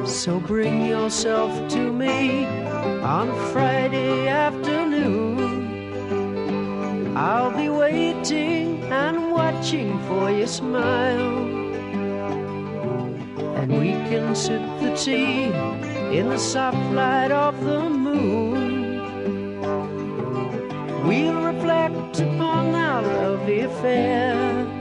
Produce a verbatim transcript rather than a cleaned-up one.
So bring yourself to me on a Friday afternoon. I'll be waiting and watching for your smile, and we can sip the tea in the soft light of the moon. We'll reflect upon our lovely affair